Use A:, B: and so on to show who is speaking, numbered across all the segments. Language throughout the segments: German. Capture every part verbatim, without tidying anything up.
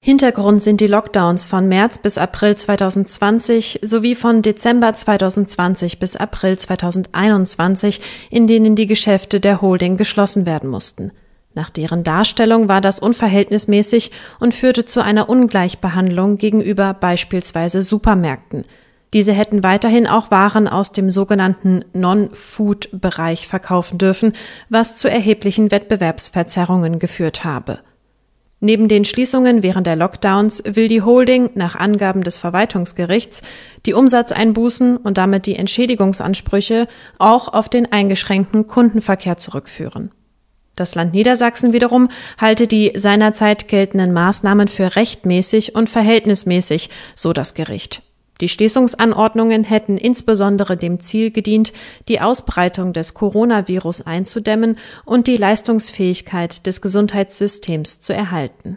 A: Hintergrund sind die Lockdowns von März bis April zweitausendzwanzig sowie von Dezember zweitausendzwanzig bis April zweitausendeinundzwanzig, in denen die Geschäfte der Holding geschlossen werden mussten. Nach deren Darstellung war das unverhältnismäßig und führte zu einer Ungleichbehandlung gegenüber beispielsweise Supermärkten. Diese hätten weiterhin auch Waren aus dem sogenannten Non-Food-Bereich verkaufen dürfen, was zu erheblichen Wettbewerbsverzerrungen geführt habe. Neben den Schließungen während der Lockdowns will die Holding nach Angaben des Verwaltungsgerichts die Umsatzeinbußen und damit die Entschädigungsansprüche auch auf den eingeschränkten Kundenverkehr zurückführen. Das Land Niedersachsen wiederum halte die seinerzeit geltenden Maßnahmen für rechtmäßig und verhältnismäßig, so das Gericht. Die Schließungsanordnungen hätten insbesondere dem Ziel gedient, die Ausbreitung des Coronavirus einzudämmen und die Leistungsfähigkeit des Gesundheitssystems zu erhalten.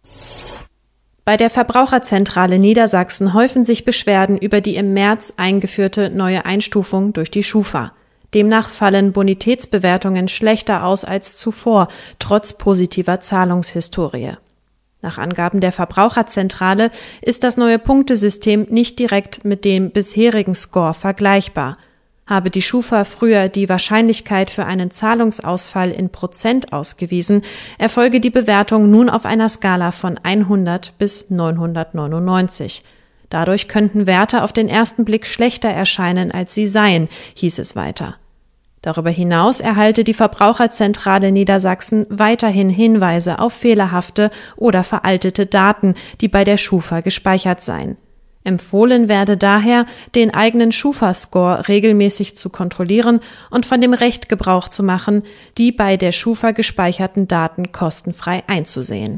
A: Bei der Verbraucherzentrale Niedersachsen häufen sich Beschwerden über die im März eingeführte neue Einstufung durch die Schufa. Demnach fallen Bonitätsbewertungen schlechter aus als zuvor, trotz positiver Zahlungshistorie. Nach Angaben der Verbraucherzentrale ist das neue Punktesystem nicht direkt mit dem bisherigen Score vergleichbar. Habe die Schufa früher die Wahrscheinlichkeit für einen Zahlungsausfall in Prozent ausgewiesen, erfolge die Bewertung nun auf einer Skala von hundert bis neunhundertneunundneunzig. Dadurch könnten Werte auf den ersten Blick schlechter erscheinen, als sie seien, hieß es weiter. Darüber hinaus erhalte die Verbraucherzentrale Niedersachsen weiterhin Hinweise auf fehlerhafte oder veraltete Daten, die bei der Schufa gespeichert seien. Empfohlen werde daher, den eigenen Schufa-Score regelmäßig zu kontrollieren und von dem Recht Gebrauch zu machen, die bei der Schufa gespeicherten Daten kostenfrei einzusehen.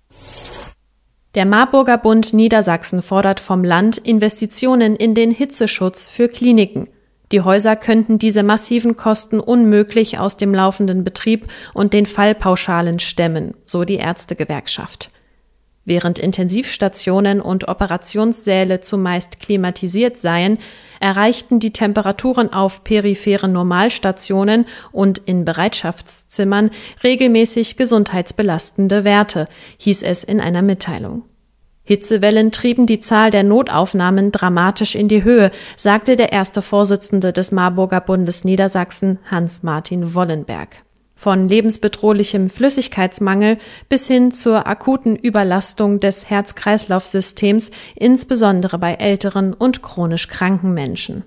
A: Der Marburger Bund Niedersachsen fordert vom Land Investitionen in den Hitzeschutz für Kliniken. Die Häuser könnten diese massiven Kosten unmöglich aus dem laufenden Betrieb und den Fallpauschalen stemmen, so die Ärztegewerkschaft. Während Intensivstationen und Operationssäle zumeist klimatisiert seien, erreichten die Temperaturen auf peripheren Normalstationen und in Bereitschaftszimmern regelmäßig gesundheitsbelastende Werte, hieß es in einer Mitteilung. Hitzewellen trieben die Zahl der Notaufnahmen dramatisch in die Höhe, sagte der erste Vorsitzende des Marburger Bundes Niedersachsen, Hans-Martin Wollenberg. Von lebensbedrohlichem Flüssigkeitsmangel bis hin zur akuten Überlastung des Herz-Kreislauf-Systems, insbesondere bei älteren und chronisch kranken Menschen.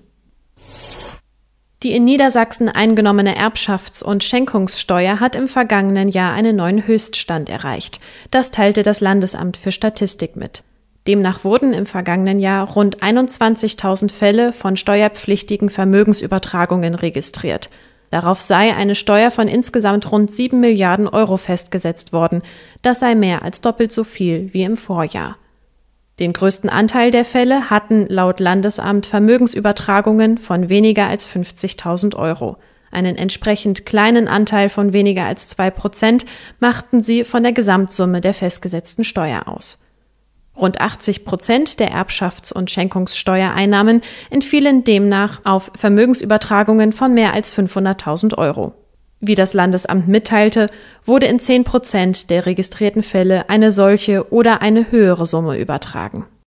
A: Die in Niedersachsen eingenommene Erbschafts- und Schenkungssteuer hat im vergangenen Jahr einen neuen Höchststand erreicht. Das teilte das Landesamt für Statistik mit. Demnach wurden im vergangenen Jahr rund einundzwanzigtausend Fälle von steuerpflichtigen Vermögensübertragungen registriert. Darauf sei eine Steuer von insgesamt rund sieben Milliarden Euro festgesetzt worden. Das sei mehr als doppelt so viel wie im Vorjahr. Den größten Anteil der Fälle hatten laut Landesamt Vermögensübertragungen von weniger als fünfzigtausend Euro. Einen entsprechend kleinen Anteil von weniger als zwei Prozent machten sie von der Gesamtsumme der festgesetzten Steuer aus. Rund achtzig Prozent der Erbschafts- und Schenkungssteuereinnahmen entfielen demnach auf Vermögensübertragungen von mehr als fünfhunderttausend Euro. Wie das Landesamt mitteilte, wurde in zehn Prozent der registrierten Fälle eine solche oder eine höhere Summe übertragen.